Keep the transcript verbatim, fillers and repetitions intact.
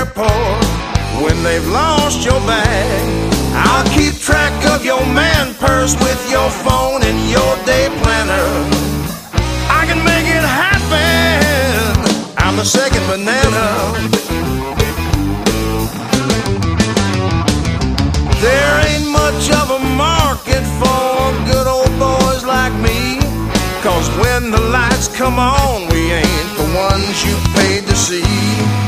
airport when they've lost your bag. I'll keep track of your man purse with your phone and your day planner. I can make it happen. I'm the second banana. There ain't much of a market for good old boys like me, 'cause when the lights come on, we ain't the ones you paid to see.